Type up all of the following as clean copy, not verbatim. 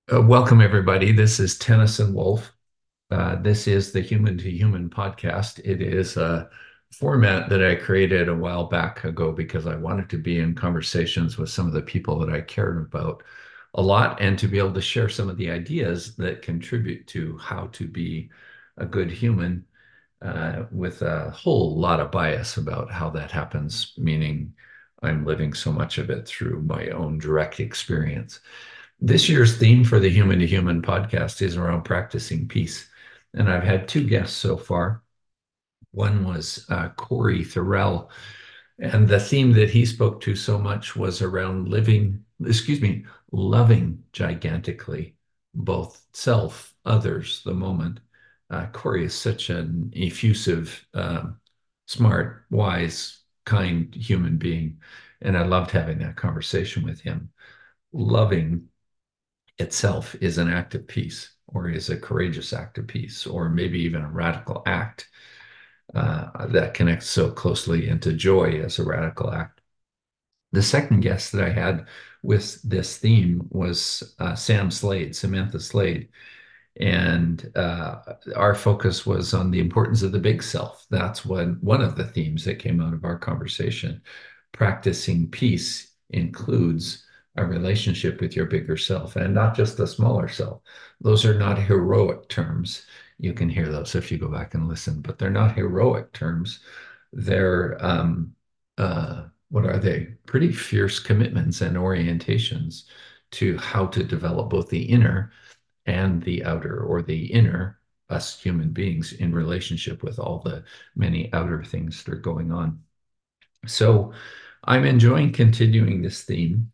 Welcome, everybody. This is Tennyson Wolf. This is the Human to Human podcast. It is a format that I created a while back ago because I wanted to be in conversations with some of the people that I cared about a lot and to be able to share some of the ideas that contribute to how to be a good human with a whole lot of bias about how that happens, meaning I'm living so much of it through my own direct experience. This year's theme for the Human to Human podcast is around practicing peace. And I've had two guests so far. One was Corey Thorell, and the theme that he spoke to so much was around loving gigantically, both self, others, the moment. Corey is such an effusive, smart, wise, kind human being. And I loved having that conversation with him. Loving itself is an act of peace or is a courageous act of peace or maybe even a radical act that connects so closely into joy as a radical act. The second guest that I had with this theme was Sam Slade, Samantha Slade. And our focus was on the importance of the big self. That's one of the themes that came out of our conversation. Practicing peace includes a relationship with your bigger self and not just the smaller self. Those are not heroic terms. You can hear those if you go back and listen, but they're not heroic terms. They're, what are they? Pretty fierce commitments and orientations to how to develop both the inner and the outer or the inner, us human beings, in relationship with all the many outer things that are going on. So I'm enjoying continuing this theme.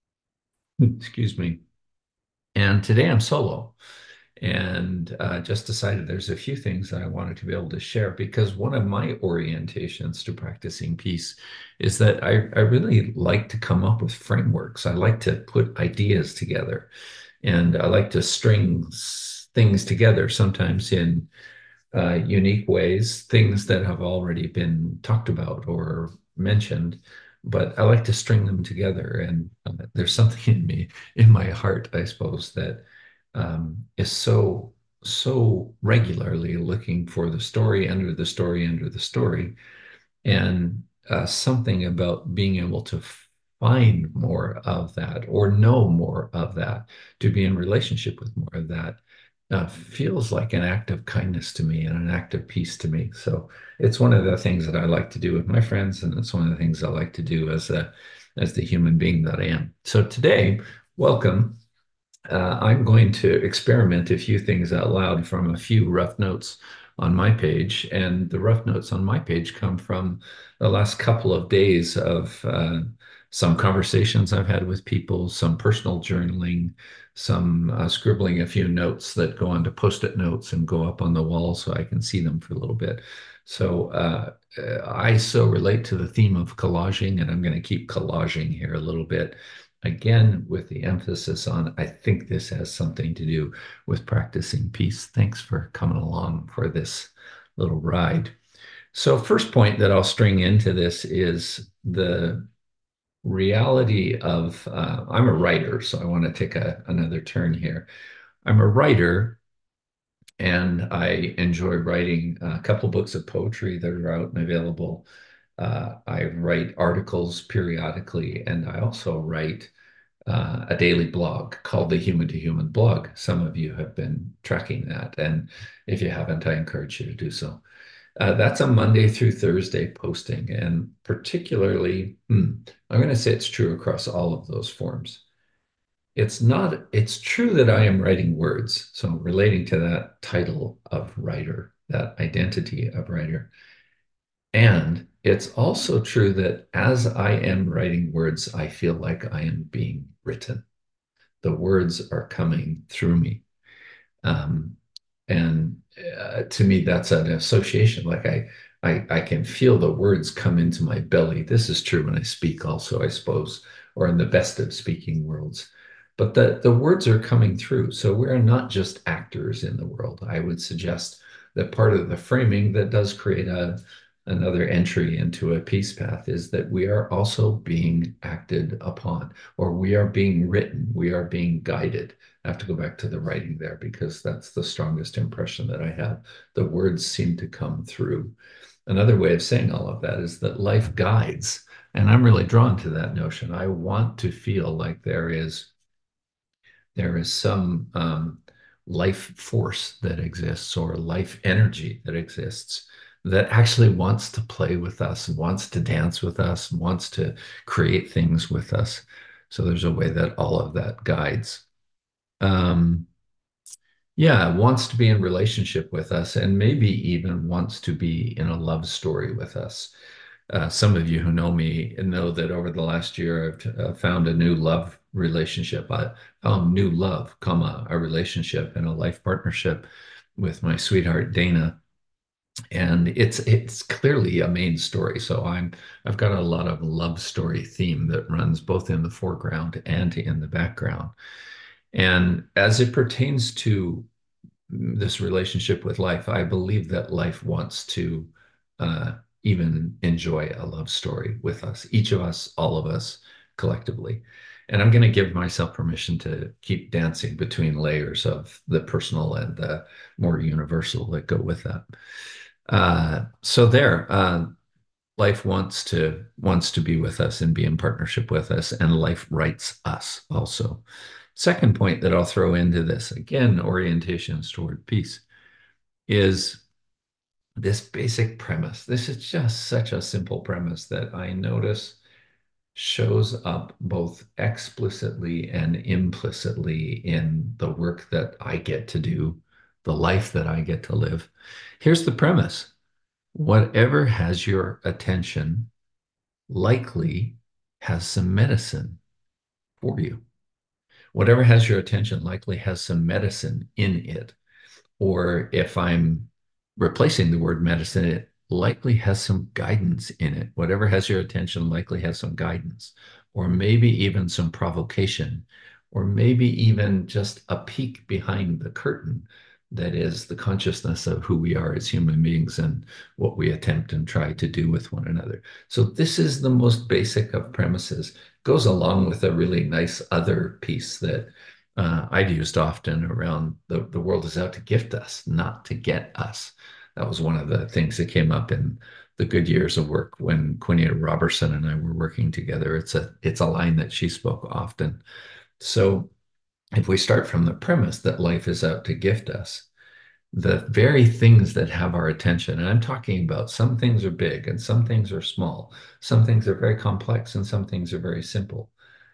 Excuse me. And today I'm solo and just decided there's a few things that I wanted to be able to share because one of my orientations to practicing peace is that I really like to come up with frameworks. I like to put ideas together and I like to string things together, sometimes in unique ways, things that have already been talked about or mentioned. But I like to string them together, and there's something in me, in my heart, I suppose, that is so regularly looking for the story under the story under the story, and something about being able to find more of that or know more of that, to be in relationship with more of that, feels like an act of kindness to me and an act of peace to me. So it's one of the things that I like to do with my friends, and it's one of the things I like to do as the human being that I am. So today, welcome. I'm going to experiment a few things out loud from a few rough notes on my page. And the rough notes on my page come from the last couple of days of some conversations I've had with people, some personal journaling, some scribbling a few notes that go onto post-it notes and go up on the wall so I can see them for a little bit. So I so relate to the theme of collaging, and I'm going to keep collaging here a little bit. Again, with the emphasis on, I think this has something to do with practicing peace. Thanks for coming along for this little ride. So, first point that I'll string into this is the reality of I'm a writer, so I want to take another turn here. I'm a writer and I enjoy writing a couple books of poetry that are out and available. I write articles periodically, and I also write a daily blog called the Human to Human blog. Some of you have been tracking that, and if you haven't, I encourage you to do so. That's a Monday through Thursday posting, and particularly, I'm going to say it's true across all of those forms. It's not, it's true that I am writing words, so relating to that title of writer, that identity of writer. And it's also true that as I am writing words, I feel like I am being written. The words are coming through me. Um, and to me, that's an association. Like I can feel the words come into my belly. This is true when I speak also, I suppose, or in the best of speaking worlds. But the words are coming through. So we're not just actors in the world. I would suggest that part of the framing that does create another entry into a peace path is that we are also being acted upon, or we are being written, we are being guided. I have to go back to the writing there because that's the strongest impression that I have. The words seem to come through. Another way of saying all of that is that life guides. And I'm really drawn to that notion. I want to feel like there is some life force that exists or life energy that exists that actually wants to play with us, wants to dance with us, wants to create things with us. So there's a way that all of that guides. Um, yeah, wants to be in relationship with us and maybe even wants to be in a love story with us. Some of you who know me know that over the last year, I've found a new love relationship. I found new love, comma, a relationship and a life partnership with my sweetheart Dana, and it's clearly a main story. So I've got a lot of love story theme that runs both in the foreground and in the background. And as it pertains to this relationship with life, I believe that life wants to uh, even enjoy a love story with us, each of us, all of us collectively. And I'm going to give myself permission to keep dancing between layers of the personal and the more universal that go with that. So there, life wants to be with us and be in partnership with us, and life writes us also. Second point that I'll throw into this, again, orientations toward peace, is this basic premise. This is just such a simple premise that I notice shows up both explicitly and implicitly in the work that I get to do, the life that I get to live. Here's the premise. Whatever has your attention likely has some medicine for you. Whatever has your attention likely has some medicine in it. Or if I'm replacing the word medicine, it likely has some guidance in it. Whatever has your attention likely has some guidance, or maybe even some provocation, or maybe even just a peek behind the curtain that is the consciousness of who we are as human beings and what we attempt and try to do with one another. So this is the most basic of premises. Goes along with a really nice other piece that I'd used often around the world is out to gift us, not to get us. That was one of the things that came up in the good years of work when Quinia Robertson and I were working together. It's a line that she spoke often. So if we start from the premise that life is out to gift us, the very things that have our attention, and I'm talking about some things are big and some things are small, some things are very complex and some things are very simple.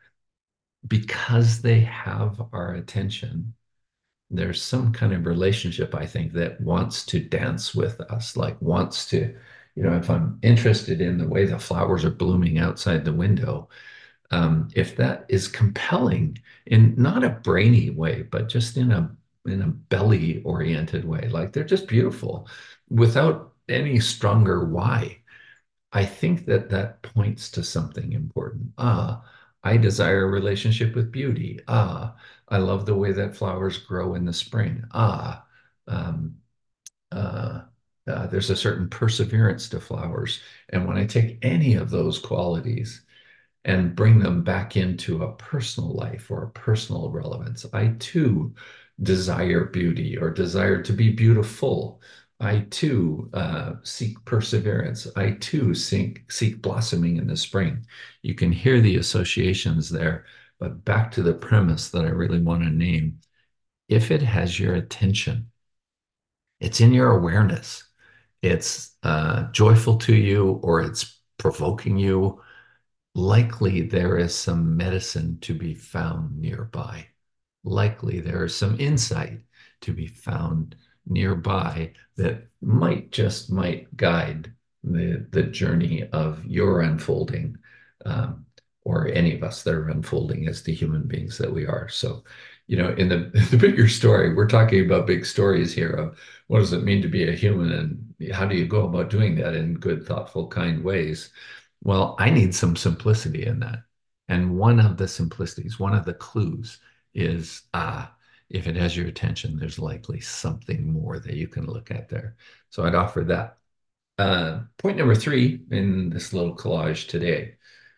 Because they have our attention, there's some kind of relationship, I think, that wants to dance with us, like wants to, if I'm interested in the way the flowers are blooming outside the window, if that is compelling in not a brainy way, but just in a belly oriented way, like they're just beautiful without any stronger why. I think that that points to something important. I desire a relationship with beauty. I love the way that flowers grow in the spring. Um, uh, there's a certain perseverance to flowers. And when I take any of those qualities and bring them back into a personal life or a personal relevance. I too desire beauty or desire to be beautiful. I too seek perseverance. I too seek blossoming in the spring. You can hear the associations there, but back to the premise that I really want to name. If it has your attention, it's in your awareness. It's joyful to you or it's provoking you, likely there is some medicine to be found nearby. Likely there is some insight to be found nearby that might guide the journey of your unfolding, um, or any of us that are unfolding as the human beings that we are. So, in the bigger story, we're talking about big stories here of what does it mean to be a human and how do you go about doing that in good, thoughtful, kind ways. Well, I need some simplicity in that. And one of the simplicities, one of the clues is if it has your attention, there's likely something more that you can look at there. So I'd offer that. Point number three in this little collage today.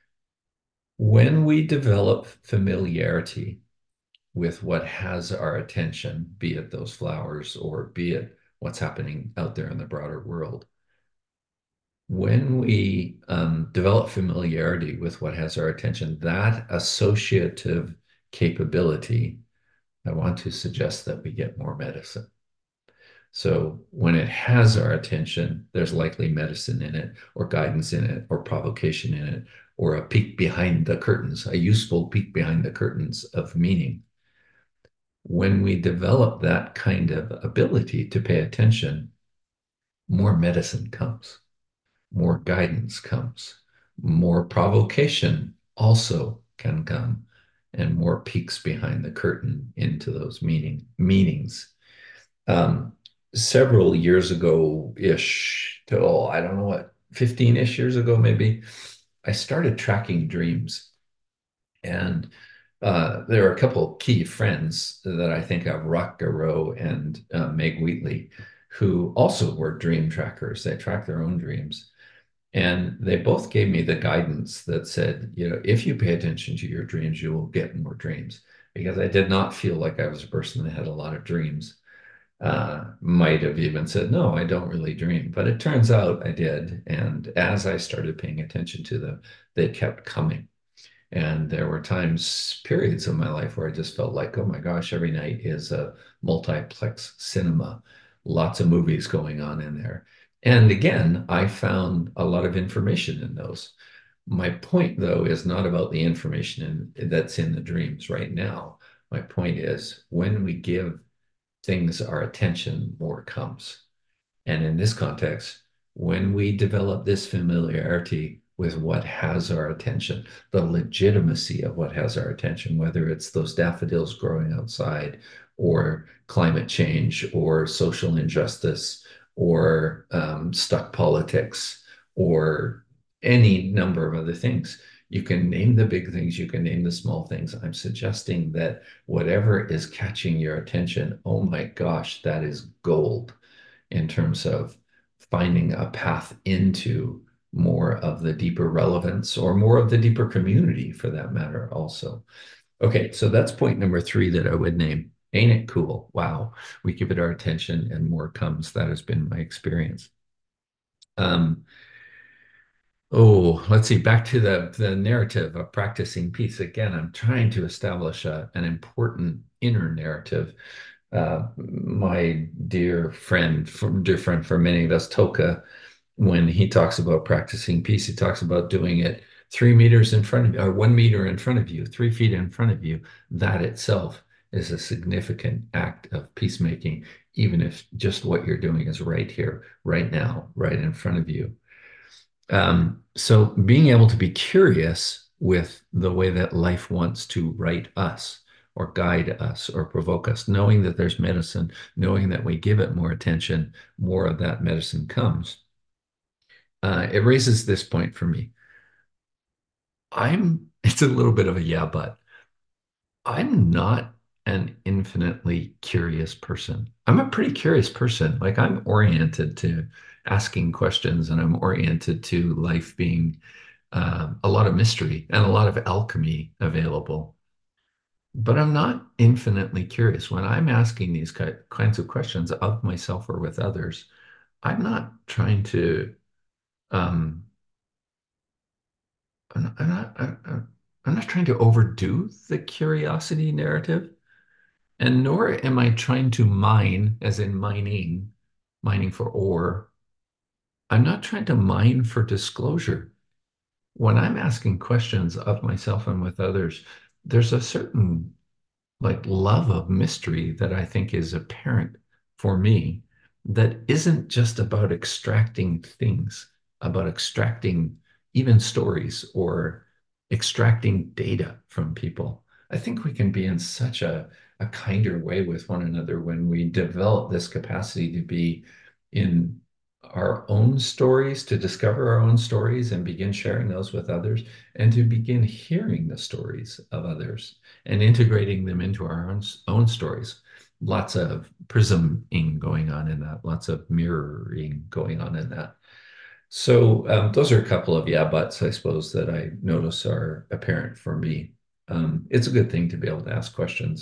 When we develop familiarity with what has our attention, be it those flowers or be it what's happening out there in the broader world, when we develop familiarity with what has our attention, that associative capability, I want to suggest that we get more medicine. So when it has our attention, there's likely medicine in it, or guidance in it, or provocation in it, or a peek behind the curtains, a useful peek behind the curtains of meaning. When we develop that kind of ability to pay attention, more medicine comes, more guidance comes, more provocation also can come, and more peeks behind the curtain into those meanings. Um, Several years ago-ish, till I don't know what, 15-ish years ago maybe, I started tracking dreams. And there are a couple key friends that I think of, Rock Garreau and Meg Wheatley, who also were dream trackers. They track their own dreams. And they both gave me the guidance that said, if you pay attention to your dreams, you will get more dreams. Because I did not feel like I was a person that had a lot of dreams. Might have even said, no, I don't really dream. But it turns out I did. And as I started paying attention to them, they kept coming. And there were times, periods of my life where I just felt like, oh my gosh, every night is a multiplex cinema, lots of movies going on in there. And again, I found a lot of information in those. My point, though, is not about the information that's in the dreams right now. My point is when we give things our attention, more comes. And in this context, when we develop this familiarity with what has our attention, the legitimacy of what has our attention, whether it's those daffodils growing outside, or climate change, or social injustice, or stuck politics, or any number of other things. You can name the big things, you can name the small things. I'm suggesting that whatever is catching your attention, oh my gosh, that is gold in terms of finding a path into more of the deeper relevance or more of the deeper community for that matter also. Okay, so that's point number three that I would name. Ain't it cool? Wow. We give it our attention and more comes. That has been my experience. Um, let's see, back to the narrative of practicing peace. Again, I'm trying to establish an important inner narrative. My dear friend for many of us, Toka, when he talks about practicing peace, he talks about doing it 3 meters in front of you, or 1 meter in front of you, 3 feet in front of you. That itself is a significant act of peacemaking, even if just what you're doing is right here, right now, right in front of you. So being able to be curious with the way that life wants to write us or guide us or provoke us, knowing that there's medicine, knowing that we give it more attention, more of that medicine comes. It raises this point for me. It's a little bit of a yeah, but I'm not an infinitely curious person. I'm a pretty curious person. Like I'm oriented to asking questions and I'm oriented to life being a lot of mystery and a lot of alchemy available. But I'm not infinitely curious. When I'm asking these kinds of questions of myself or with others, I'm not trying to, um, I'm not trying to overdo the curiosity narrative. And nor am I trying to mine, as in mining for ore. I'm not trying to mine for disclosure. When I'm asking questions of myself and with others, there's a certain like love of mystery that I think is apparent for me that isn't just about extracting things, about extracting even stories or extracting data from people. I think we can be in such a kinder way with one another when we develop this capacity to be in our own stories, to discover our own stories and begin sharing those with others, and to begin hearing the stories of others and integrating them into our own stories. Lots of prisming going on in that, lots of mirroring going on in that. So those are a couple of yeah buts, I suppose, that I notice are apparent for me. It's a good thing to be able to ask questions,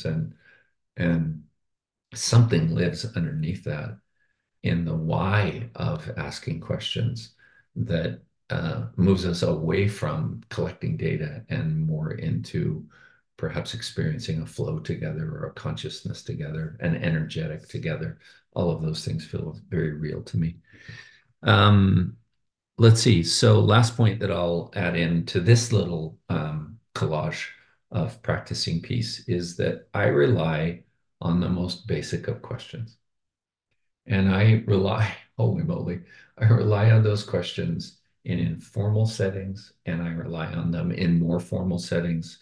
and something lives underneath that in the why of asking questions that moves us away from collecting data and more into perhaps experiencing a flow together or a consciousness together, an energetic together. All of those things feel very real to me. Um, let's see. So, last point that I'll add into this little collage of practicing peace is that I rely on the most basic of questions. And I rely, holy moly, I rely on those questions in informal settings and I rely on them in more formal settings.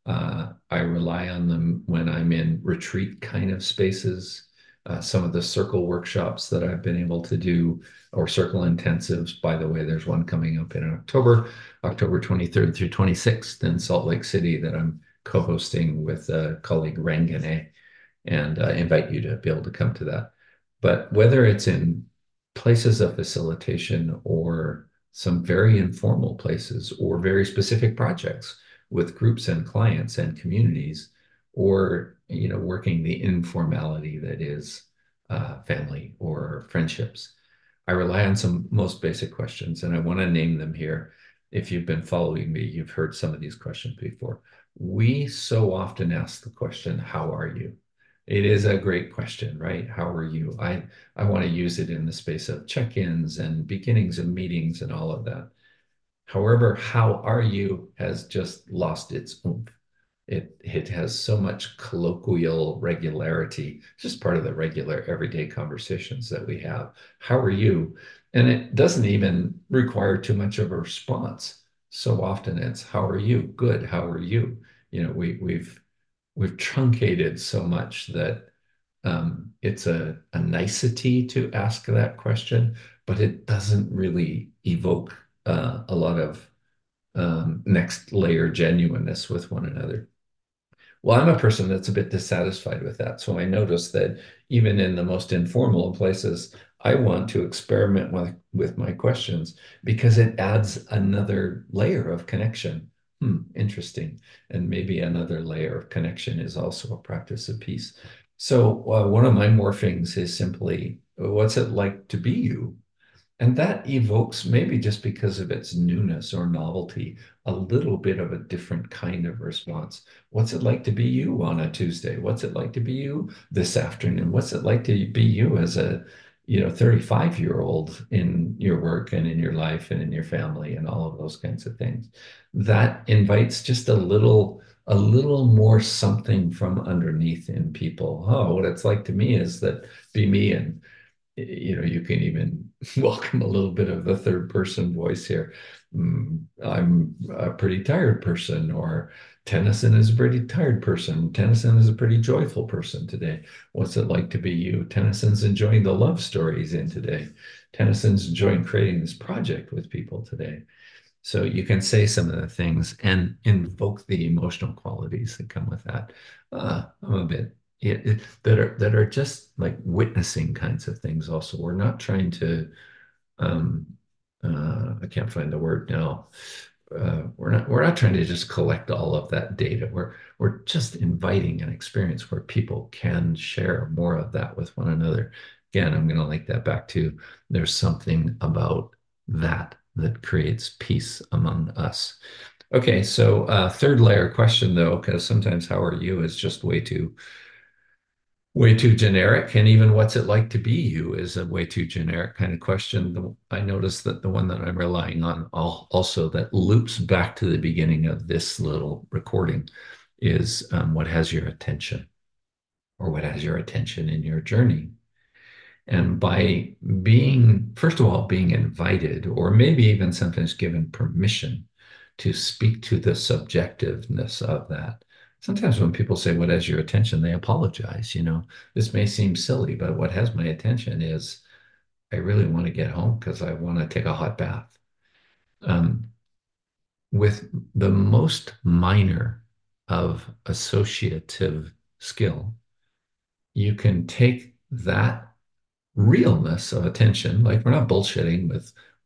I rely on them when I'm in retreat kind of spaces. Some of the circle workshops that I've been able to do, or circle intensives. By the way, there's one coming up in October, October 23rd through 26th in Salt Lake City that I'm co-hosting with a colleague Rangane, and invite you to be able to come to that. But whether it's in places of facilitation or some very informal places or very specific projects with groups and clients and communities, or working the informality that is family or friendships, I rely on some most basic questions, and I want to name them here. If you've been following me, you've heard some of these questions before. We so often ask the question, "How are you?" It is a great question, right? How are you? I want to use it in the space of check-ins and beginnings of meetings and all of that. However, how are you has just lost its oomph. It has so much colloquial regularity. It's just part of the regular everyday conversations that we have. How are you? And it doesn't even require too much of a response. So often it's how are you? Good. How are you? We've truncated so much that it's a nicety to ask that question, but it doesn't really evoke a lot of next layer genuineness with one another. Well, I'm a person that's a bit dissatisfied with that. So I notice that even in the most informal places, I want to experiment with my questions because it adds another layer of connection. Interesting. And maybe another layer of connection is also a practice of peace. So one of my morphings is simply, what's it like to be you? And that evokes, maybe just because of its newness or novelty, a little bit of a different kind of response. What's it like to be you on a Tuesday? What's it like to be you this afternoon? What's it like to be you as a 35-year-old in your work and in your life and in your family and all of those kinds of things? That invites just a little more something from underneath in people. Oh, what it's like to me is that be me, and you can even welcome a little bit of the third person voice here. I'm a pretty tired person, or Tennyson is a pretty tired person. Tennyson is a pretty joyful person today. What's it like to be you? Tennyson's enjoying the love stories in today. Tennyson's enjoying creating this project with people today. So you can say some of the things and invoke the emotional qualities that come with that. I'm a bit that are just like witnessing kinds of things. Also, we're not trying to. Um, I can't find the word now. We're not trying to just collect all of that data. We're just inviting an experience where people can share more of that with one another. Again, I'm going to link that back to there's something about that creates peace among us. Okay, so third layer question though, because sometimes how are you is just way too generic, and even what's it like to be you is a way too generic kind of question. I noticed that the one that I'm relying on also that loops back to the beginning of this little recording is what has your attention, or what has your attention in your journey. And by being, first of all, being invited, or maybe even sometimes given permission to speak to the subjectiveness of that. Sometimes when people say, "What has your attention?" they apologize. This may seem silly, but what has my attention is I really want to get home because I want to take a hot bath. Um, with the most minor of associative skill, you can take that realness of attention. Like we're not bullshitting with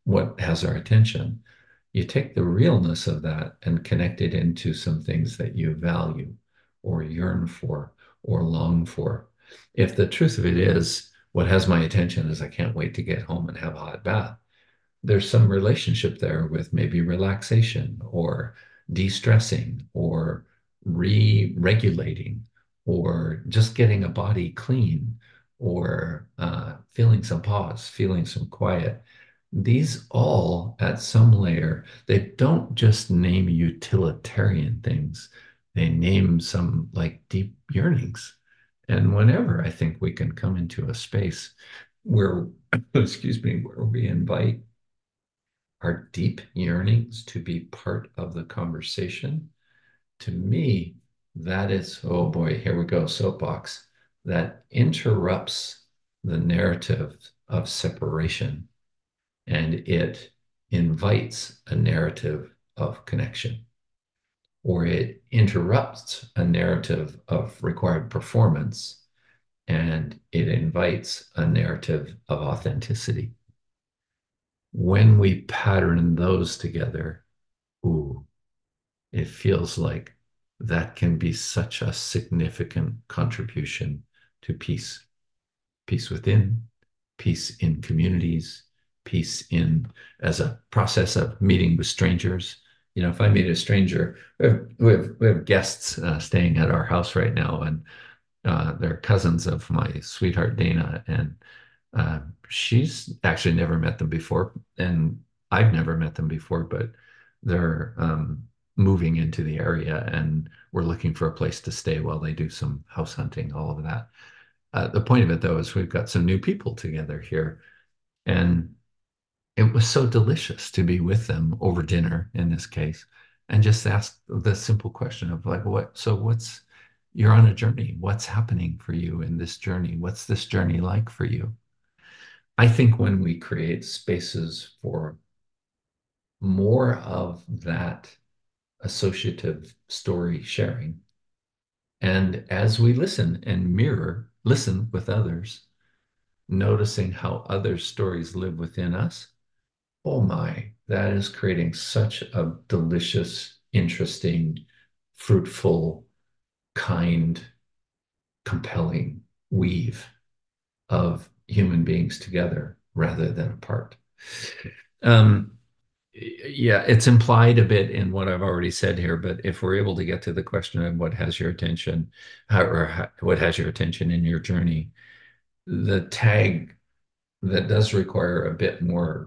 what has our attention. You take the realness of that and connect it into some things that you value or yearn for or long for. If the truth of it is, what has my attention is I can't wait to get home and have a hot bath, there's some relationship there with maybe relaxation or de-stressing or re-regulating or just getting a body clean or feeling some pause, feeling some quiet. These all, at some layer, they don't just name utilitarian things, they name some like deep yearnings. And whenever I think we can come into a space where, excuse me, where we invite our deep yearnings to be part of the conversation, to me, that is, oh boy, here we go, soapbox, that interrupts the narrative of separation and it invites a narrative of connection, or it interrupts a narrative of required performance and it invites a narrative of authenticity. When we pattern those together, ooh, it feels like that can be such a significant contribution to peace, peace within, peace in communities, peace in as a process of meeting with strangers. You know, if I meet a stranger, we have guests staying at our house right now, and they're cousins of my sweetheart Dana, and uh, she's actually never met them before, and I've never met them before, but they're moving into the area, and we're looking for a place to stay while they do some house hunting, all of that. The point of it, though, is we've got some new people together here, and it was so delicious to be with them over dinner in this case, and just ask the simple question of like, what? So what's you're on a journey. What's happening for you in this journey? What's this journey like for you? I think when we create spaces for more of that associative story sharing, and as we listen and mirror, listen with others, noticing how others' stories live within us, oh my, that is creating such a delicious, interesting, fruitful, kind, compelling weave of human beings together rather than apart. Um, yeah, it's implied a bit in what I've already said here, but if we're able to get to the question of what has your attention, what has your attention in your journey, the tag that does require a bit more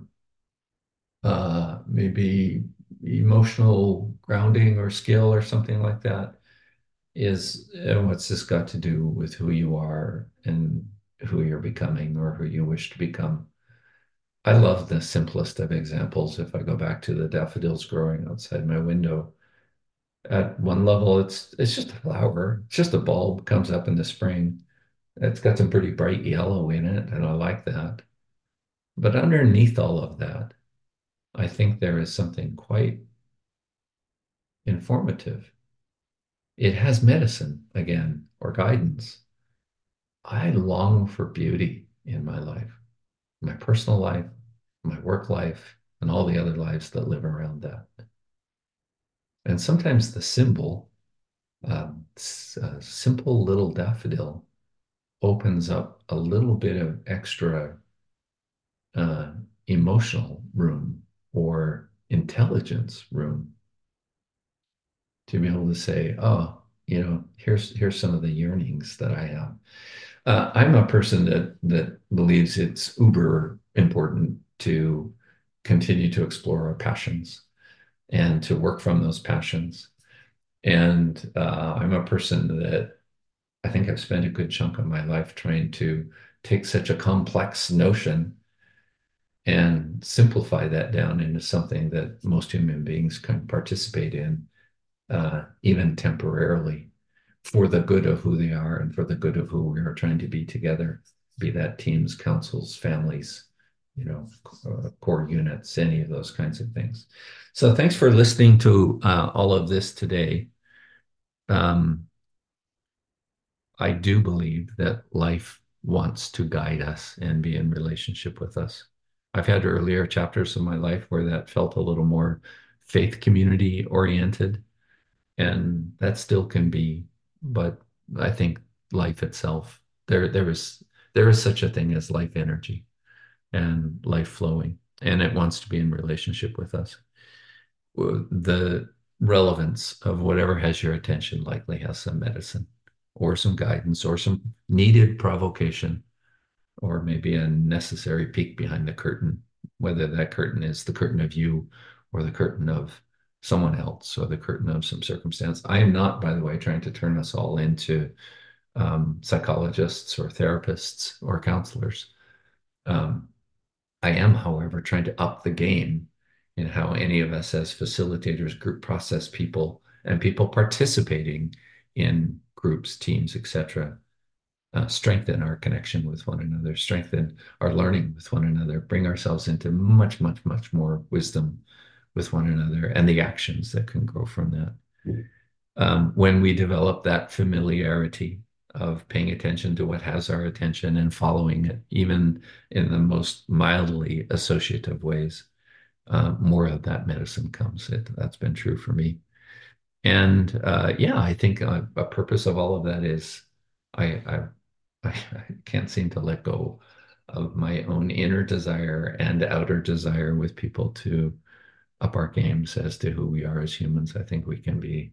maybe emotional grounding or skill or something like that is what's this got to do with who you are and who you're becoming or who you wish to become? I love the simplest of examples. If I go back to the daffodils growing outside my window, at one level, it's just a flower. It's just a bulb comes up in the spring. It's got some pretty bright yellow in it, and I like that. But underneath all of that, I think there is something quite informative. It has medicine again, or guidance. I long for beauty in my life, my personal life, my work life, and all the other lives that live around that. And sometimes the symbol, a simple little daffodil, opens up a little bit of extra uh, emotional room or intelligence room to be able to say, oh, here's some of the yearnings that I have. I'm a person that believes it's uber important to continue to explore our passions and to work from those passions. And I'm a person that I think I've spent a good chunk of my life trying to take such a complex notion and simplify that down into something that most human beings can participate in, even temporarily, for the good of who they are and for the good of who we are trying to be together, be that teams, councils, families, core units, any of those kinds of things. So thanks for listening to all of this today. Um, I do believe that life wants to guide us and be in relationship with us. I've had earlier chapters of my life where that felt a little more faith community oriented, and that still can be, but I think life itself, there is such a thing as life energy and life flowing, and it wants to be in relationship with us. The relevance of whatever has your attention likely has some medicine or some guidance or some needed provocation or maybe a necessary peek behind the curtain, whether that curtain is the curtain of you or the curtain of someone else or the curtain of some circumstance. I am not, by the way, trying to turn us all into psychologists or therapists or counselors. Um, I am, however, trying to up the game in how any of us as facilitators, group process people, and people participating in groups, teams, etc., strengthen our connection with one another, strengthen our learning with one another, bring ourselves into much, much, much more wisdom with one another, and the actions that can grow from that. When we develop that familiarity of paying attention to what has our attention and following it, even in the most mildly associative ways, more of that medicine comes. That's been true for me. And yeah, I think a purpose of all of that is I, I can't seem to let go of my own inner desire and outer desire with people to up our games as to who we are as humans. I think we can be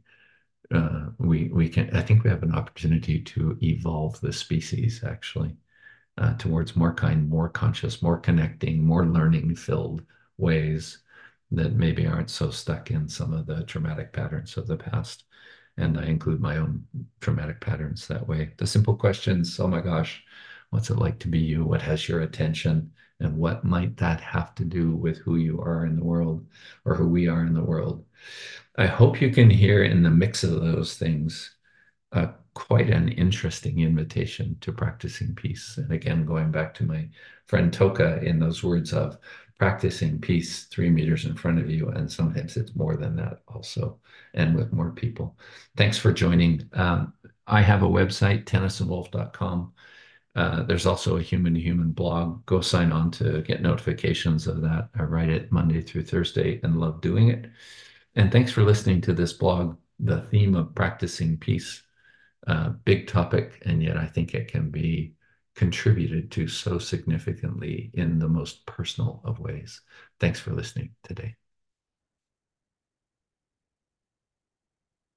we can I think we have an opportunity to evolve the species actually towards more kind, more conscious, more connecting, more learning filled ways that maybe aren't so stuck in some of the traumatic patterns of the past. And I include my own traumatic patterns that way. The simple questions, oh my gosh, what's it like to be you? What has your attention? And what might that have to do with who you are in the world or who we are in the world? I hope you can hear in the mix of those things quite an interesting invitation to practicing peace. And again, going back to my friend Toka in those words of practicing peace 3 meters in front of you. And sometimes it's more than that also, and with more people. Thanks for joining. I have a website, tennisandwolf.com. There's also a human to human blog. Go sign on to get notifications of that. I write it Monday through Thursday and love doing it. And thanks for listening to this blog, the theme of practicing peace. Big topic, and yet I think it can be contributed to so significantly in the most personal of ways. Thanks for listening today.